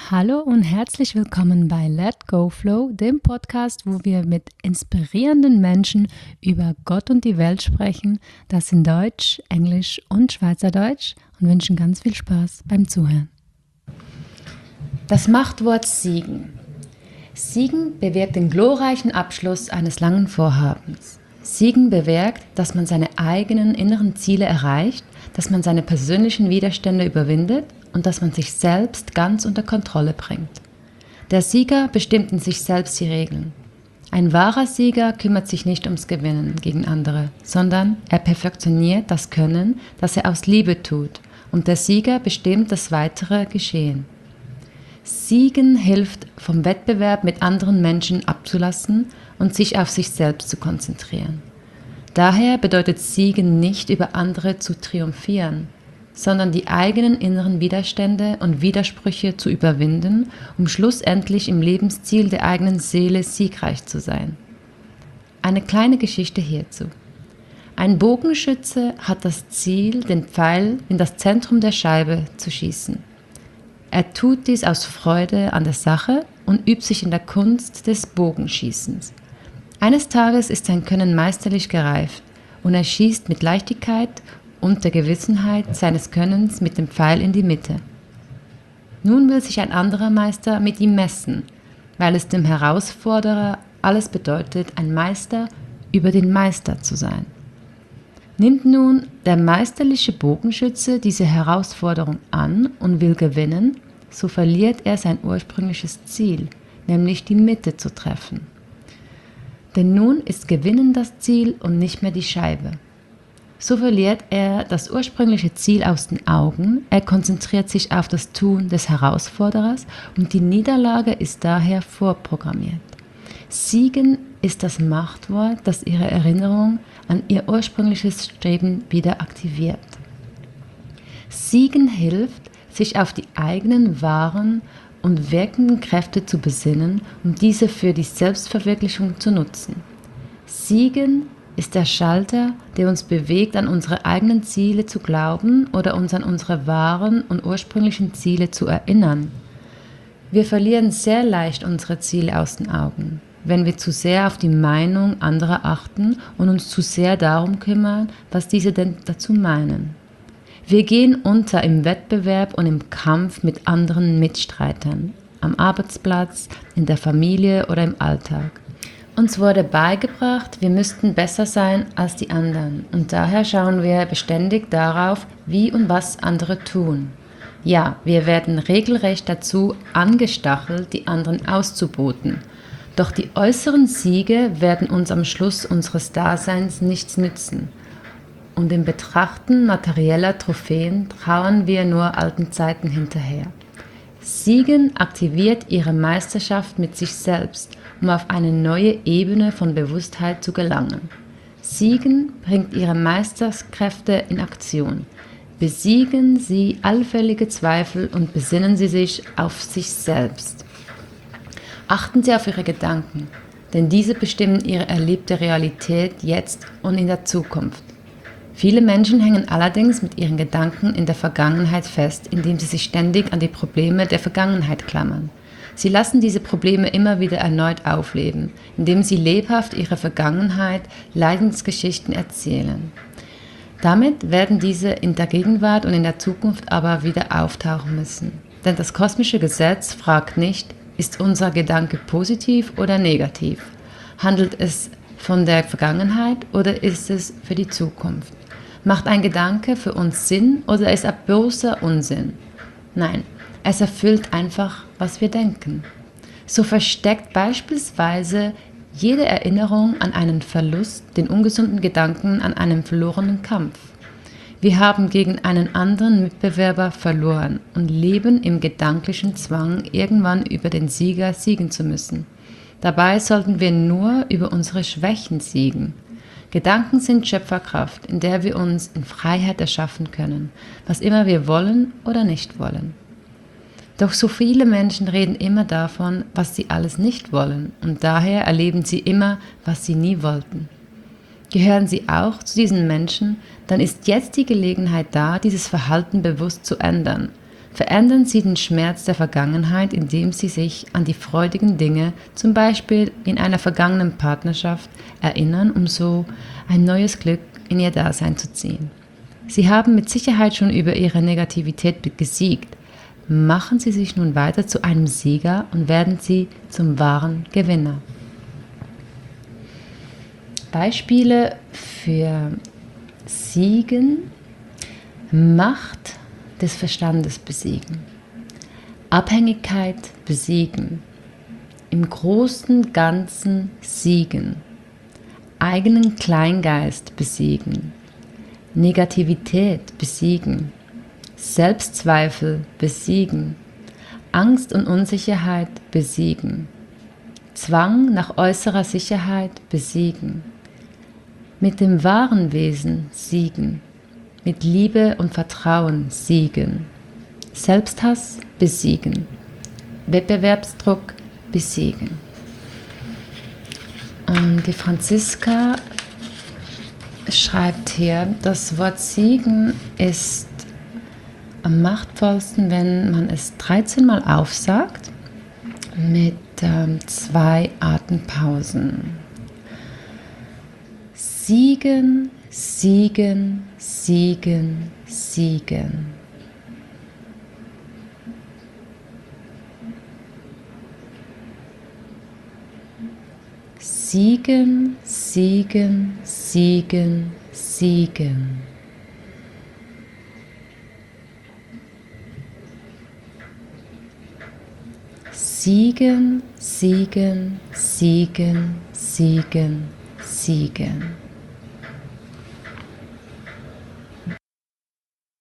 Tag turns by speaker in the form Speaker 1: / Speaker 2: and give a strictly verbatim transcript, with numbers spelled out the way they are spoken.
Speaker 1: Hallo und herzlich willkommen bei Let Go Flow, dem Podcast, wo wir mit inspirierenden Menschen über Gott und die Welt sprechen, das in Deutsch, Englisch und Schweizerdeutsch, und wünschen ganz viel Spaß beim Zuhören. Das Machtwort Siegen. Siegen bewirkt den glorreichen Abschluss eines langen Vorhabens. Siegen bewirkt, dass man seine eigenen inneren Ziele erreicht, dass man seine persönlichen Widerstände überwindet und dass man sich selbst ganz unter Kontrolle bringt. Der Sieger bestimmt in sich selbst die Regeln. Ein wahrer Sieger kümmert sich nicht ums Gewinnen gegen andere, sondern er perfektioniert das Können, das er aus Liebe tut, und der Sieger bestimmt das weitere Geschehen. Siegen hilft, vom Wettbewerb mit anderen Menschen abzulassen und sich auf sich selbst zu konzentrieren. Daher bedeutet Siegen nicht, über andere zu triumphieren, sondern die eigenen inneren Widerstände und Widersprüche zu überwinden, um schlussendlich im Lebensziel der eigenen Seele siegreich zu sein. Eine kleine Geschichte hierzu. Ein Bogenschütze hat das Ziel, den Pfeil in das Zentrum der Scheibe zu schießen. Er tut dies aus Freude an der Sache und übt sich in der Kunst des Bogenschießens. Eines Tages ist sein Können meisterlich gereift und er schießt mit Leichtigkeit und der Gewissenheit seines Könnens mit dem Pfeil in die Mitte. Nun will sich ein anderer Meister mit ihm messen, weil es dem Herausforderer alles bedeutet, ein Meister über den Meister zu sein. Nimmt nun der meisterliche Bogenschütze diese Herausforderung an und will gewinnen, so verliert er sein ursprüngliches Ziel, nämlich die Mitte zu treffen. Denn nun ist Gewinnen das Ziel und nicht mehr die Scheibe. So verliert er das ursprüngliche Ziel aus den Augen, er konzentriert sich auf das Tun des Herausforderers und die Niederlage ist daher vorprogrammiert. Siegen ist das Machtwort, das ihre Erinnerung an ihr ursprüngliches Streben wieder aktiviert. Siegen hilft, sich auf die eigenen wahren und wirkenden Kräfte zu besinnen und diese für die Selbstverwirklichung zu nutzen. Siegen ist der Schalter, der uns bewegt, an unsere eigenen Ziele zu glauben oder uns an unsere wahren und ursprünglichen Ziele zu erinnern. Wir verlieren sehr leicht unsere Ziele aus den Augen, wenn wir zu sehr auf die Meinung anderer achten und uns zu sehr darum kümmern, was diese denn dazu meinen. Wir gehen unter im Wettbewerb und im Kampf mit anderen Mitstreitern, am Arbeitsplatz, in der Familie oder im Alltag. Uns wurde beigebracht, wir müssten besser sein als die anderen und daher schauen wir beständig darauf, wie und was andere tun. Ja, wir werden regelrecht dazu angestachelt, die anderen auszuboten. Doch die äußeren Siege werden uns am Schluss unseres Daseins nichts nützen. Und im Betrachten materieller Trophäen trauern wir nur alten Zeiten hinterher. Siegen aktiviert ihre Meisterschaft mit sich selbst, um auf eine neue Ebene von Bewusstheit zu gelangen. Siegen bringt ihre Meisterskräfte in Aktion. Besiegen sie allfällige Zweifel und besinnen sie sich auf sich selbst. Achten Sie auf Ihre Gedanken, denn diese bestimmen Ihre erlebte Realität jetzt und in der Zukunft. Viele Menschen hängen allerdings mit ihren Gedanken in der Vergangenheit fest, indem sie sich ständig an die Probleme der Vergangenheit klammern. Sie lassen diese Probleme immer wieder erneut aufleben, indem sie lebhaft ihre Vergangenheit, Leidensgeschichten erzählen. Damit werden diese in der Gegenwart und in der Zukunft aber wieder auftauchen müssen. Denn das kosmische Gesetz fragt nicht, ist unser Gedanke positiv oder negativ? Handelt es von der Vergangenheit oder ist es für die Zukunft? Macht ein Gedanke für uns Sinn oder ist er bloßer Unsinn? Nein, es erfüllt einfach, was wir denken. So versteckt beispielsweise jede Erinnerung an einen Verlust den ungesunden Gedanken an einen verlorenen Kampf. Wir haben gegen einen anderen Mitbewerber verloren und leben im gedanklichen Zwang, irgendwann über den Sieger siegen zu müssen. Dabei sollten wir nur über unsere Schwächen siegen. Gedanken sind Schöpferkraft, in der wir uns in Freiheit erschaffen können, was immer wir wollen oder nicht wollen. Doch so viele Menschen reden immer davon, was sie alles nicht wollen und daher erleben sie immer, was sie nie wollten. Gehören Sie auch zu diesen Menschen, dann ist jetzt die Gelegenheit da, dieses Verhalten bewusst zu ändern. verändern Sie den Schmerz der Vergangenheit, indem Sie sich an die freudigen Dinge, zum Beispiel in einer vergangenen Partnerschaft, erinnern, um so ein neues Glück in Ihr Dasein zu ziehen. Sie haben mit Sicherheit schon über Ihre Negativität gesiegt. Machen Sie sich nun weiter zu einem Sieger und werden Sie zum wahren Gewinner. Beispiele für Siegen: Macht des Verstandes besiegen, Abhängigkeit besiegen, im großen Ganzen siegen, eigenen Kleingeist besiegen, Negativität besiegen, Selbstzweifel besiegen, Angst und Unsicherheit besiegen, Zwang nach äußerer Sicherheit besiegen, mit dem wahren Wesen siegen, mit Liebe und Vertrauen siegen, Selbsthass besiegen, Wettbewerbsdruck besiegen. Und die Franziska schreibt hier, das Wort Siegen ist am machtvollsten, wenn man es dreizehn Mal aufsagt, mit ähm, zwei Atempausen. Siegen, siegen, siegen, siegen. Siegen, siegen, siegen, siegen. Siegen, siegen, siegen, siegen, siegen.